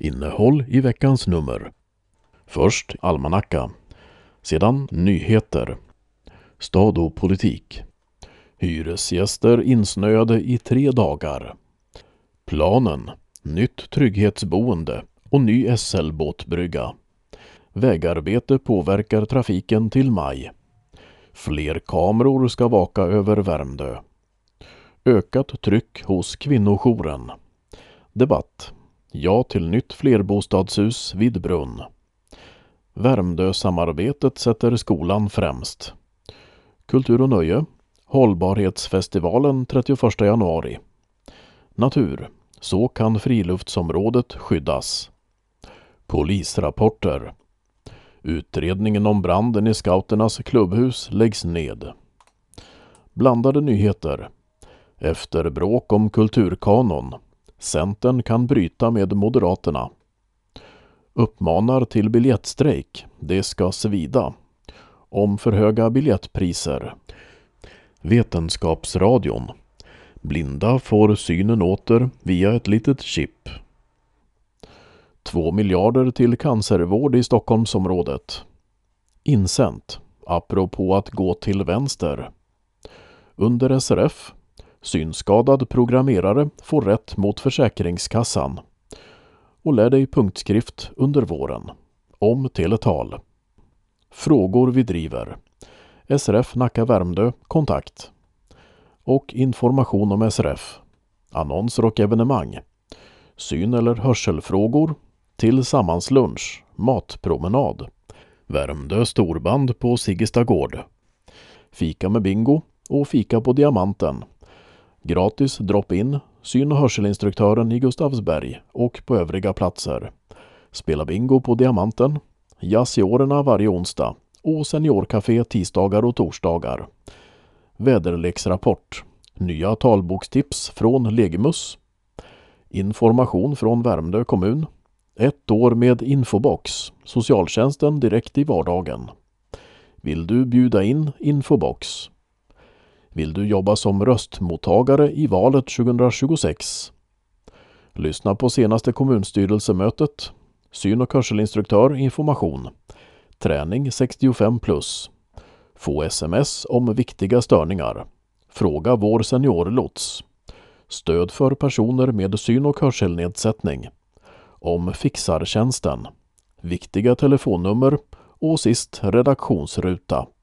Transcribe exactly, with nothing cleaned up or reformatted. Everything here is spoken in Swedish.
Innehåll i veckans nummer. Först almanacka. Sedan nyheter. Stad och politik. Hyresgäster insnöade i tre dagar. Planen. Nytt trygghetsboende och ny S L-båtbrygga. Vägarbete påverkar trafiken till maj. Fler kameror ska vaka över Värmdö. Ökat tryck hos kvinnojouren. Debatt. Ja till nytt flerbostadshus vid Brunn. Värmdö-samarbetet sätter skolan främst. Kultur och nöje. Hållbarhetsfestivalen trettioförsta januari. Natur. Så kan friluftsområdet skyddas. Polisrapporter. Utredningen om branden i scouternas klubbhus läggs ned. Blandade nyheter. Efter bråk om kulturkanon. Centern kan bryta med Moderaterna. Uppmanar till biljettstrejk. Det ska svida. Om för höga biljettpriser. Vetenskapsradion. Blinda får synen åter via ett litet chip. Två miljarder till cancervård i Stockholmsområdet. Insänt. Apropå att gå till vänster. Under S R F. Synskadad programmerare får rätt mot Försäkringskassan. Och lär dig punktskrift under våren. Om teletal. Frågor vi driver. S R F Nacka Värmdö, kontakt. Och information om S R F. Annonser och evenemang. Syn- eller hörselfrågor. Tillsammanslunch. Matpromenad. Värmdö storband på Siggestagård. Fika med bingo och fika på Diamanten. Gratis drop-in. Syn- och hörselinstruktören i Gustavsberg och på övriga platser. Spela bingo på Diamanten. Jazziorerna varje onsdag. Och seniorcafé tisdagar och torsdagar. Väderleksrapport. Nya talbokstips från Legimus. Information från Värmdö kommun. Ett år med Infobox. Socialtjänsten direkt i vardagen. Vill du bjuda in Infobox? Vill du jobba som röstmottagare i valet tjugohundratjugosex? Lyssna på senaste kommunstyrelsemötet. Syn- och hörselinstruktör information. Träning sextiofem plus. Få sms om viktiga störningar. Fråga vår seniorlots. Stöd för personer med syn- och hörselnedsättning. Om fixartjänsten. Viktiga telefonnummer och sist redaktionsruta.